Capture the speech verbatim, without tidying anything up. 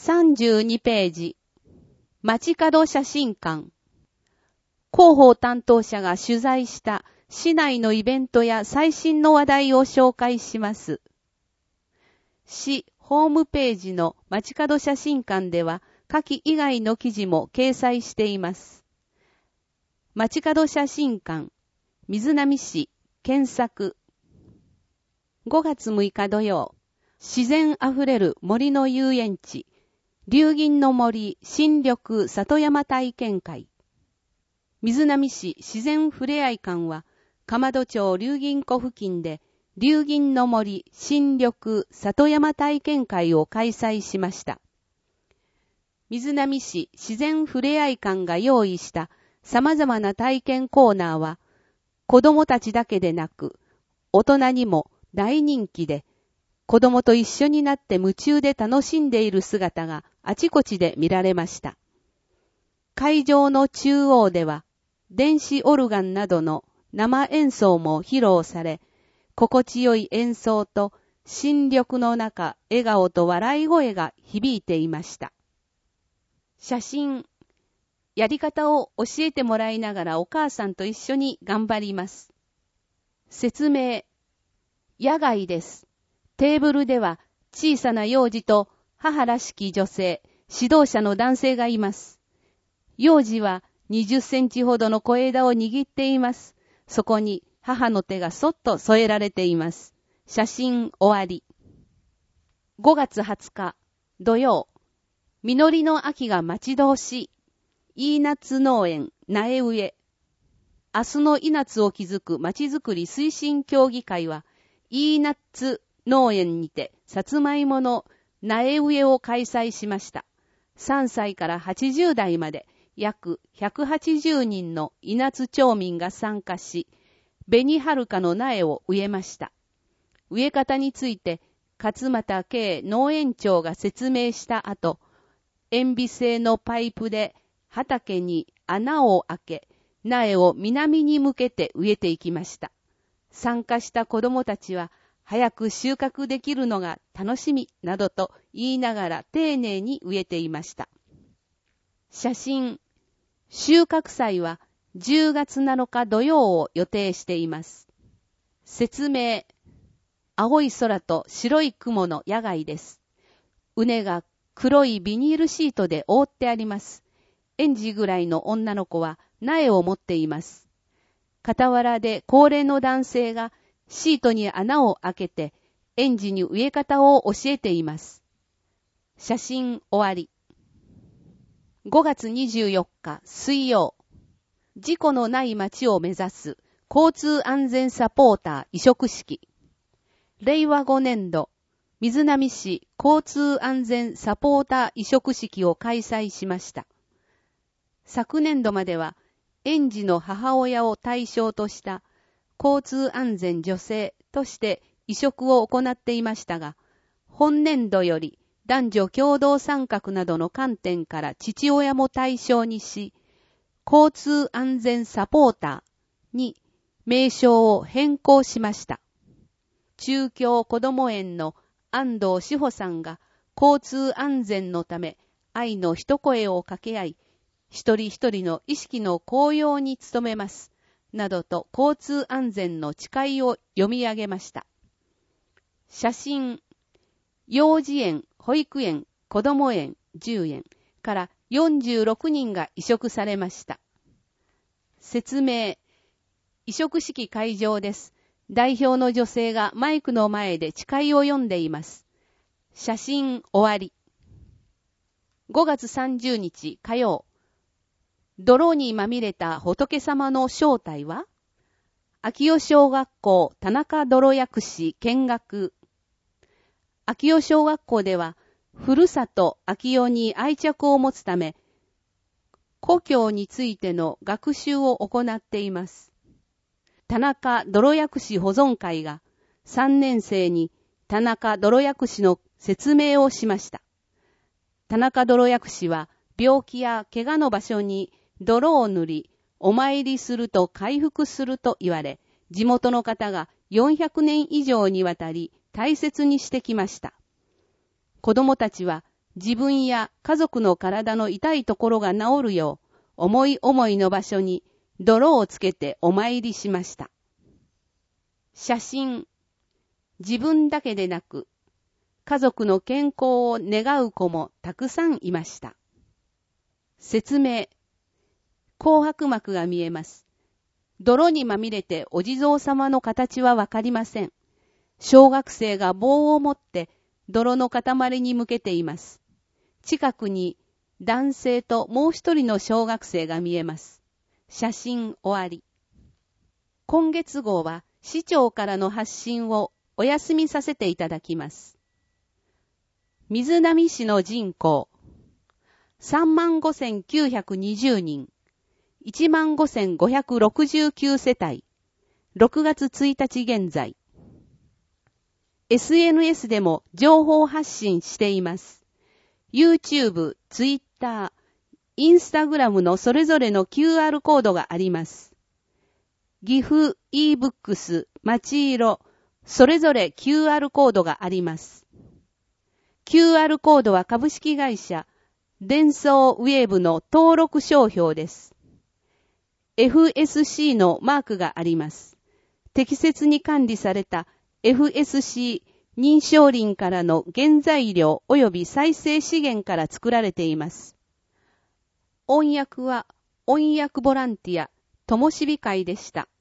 さんじゅうにページ、街角写真館。広報担当者が取材した市内のイベントや最新の話題を紹介します。市ホームページの街角写真館では、下記以外の記事も掲載しています。街角写真館、瑞浪市、検索。ごがつむいか土曜、自然あふれる森の遊園地、龍銀の森新緑里山体験会。瑞浪市自然ふれあい館は、釜戸町龍銀湖付近で、龍銀の森新緑里山体験会を開催しました。瑞浪市自然ふれあい館が用意した様々な体験コーナーは、子供たちだけでなく、大人にも大人気で、子供と一緒になって夢中で楽しんでいる姿があちこちで見られました。会場の中央では、電子オルガンなどの生演奏も披露され、心地よい演奏と新緑の中、笑顔と笑い声が響いていました。写真、やり方を教えてもらいながらお母さんと一緒に頑張ります。説明、野外です。テーブルでは小さな幼児と母らしき女性、指導者の男性がいます。幼児はにじゅっセンチほどの小枝を握っています。そこに母の手がそっと添えられています。写真終わり。ごがつはつか土曜、実りの秋が待ち遠しい、いい夏農園苗植え。明日のいなつを築くまちづくり推進協議会は、いい夏農園にてさつまいもの苗植えを開催しました。さんさいからはちじゅうだいまで約ひゃくはちじゅうにんのいなつ町民が参加し、紅はるかの苗を植えました。植え方について勝俣慶農園長が説明した後、塩ビ製のパイプで畑に穴を開け、苗を南に向けて植えていきました。参加した子どもたちは、早く収穫できるのが楽しみなどと言いながら丁寧に植えていました。写真、収穫祭はじゅうがつなのか土曜を予定しています。説明、青い空と白い雲の野外です。畝が黒いビニールシートで覆ってあります。園児ぐらいの女の子は苗を持っています。傍らで高齢の男性がシートに穴を開けて園児に植え方を教えています。写真終わり。ごがつにじゅうよっか水曜、事故のない街を目指す交通安全サポーター委嘱式。れいわごねんど、瑞浪市交通安全サポーター委嘱式を開催しました。昨年度までは園児の母親を対象とした交通安全助成として委嘱を行っていましたが、本年度より男女共同参画などの観点から父親も対象にし、交通安全サポーターに名称を変更しました。中京こども園の安藤志保さんが交通安全のため愛の一声を掛け合い、一人一人の意識の高揚に努めます。などと交通安全の誓いを読み上げました。写真、幼児園、保育園、こども園じゅうえんからよんじゅうろくにんが委嘱されました。説明、委嘱式会場です。代表の女性がマイクの前で誓いを読んでいます。写真終わり。ごがつさんじゅうにち火曜、泥にまみれた仏様の正体は？秋代小学校田中泥薬師見学。秋代小学校では、ふるさと秋代に愛着を持つため、故郷についての学習を行っています。田中泥薬師保存会がさんねんせいに田中泥薬師の説明をしました。田中泥薬師は病気や怪我の場所に泥を塗り、お参りすると回復すると言われ、地元の方がよんひゃくねん以上にわたり大切にしてきました。子供たちは自分や家族の体の痛いところが治るよう、思い思いの場所に泥をつけてお参りしました。写真。自分だけでなく、家族の健康を願う子もたくさんいました。説明。紅白幕が見えます。泥にまみれてお地蔵様の形はわかりません。小学生が棒を持って泥の塊に向けています。近くに男性ともう一人の小学生が見えます。写真終わり。今月号は市長からの発信をお休みさせていただきます。水波市の人口さんまんごせんきゅうひゃくにじゅうにん、いちまんごせんごひゃくろくじゅうきゅう世帯、ろくがつついたち現在。エスエヌエス でも情報発信しています。YouTube、Twitter、Instagram のそれぞれの キューアール コードがあります。岐阜、e-books、町色、それぞれ キューアール コードがあります。キューアール コードは株式会社デンソーウェーブの登録商標です。エフエスシー のマークがあります。適切に管理された エフエスシー 認証林からの原材料及び再生資源から作られています。音訳は音訳ボランティア、ともしび会でした。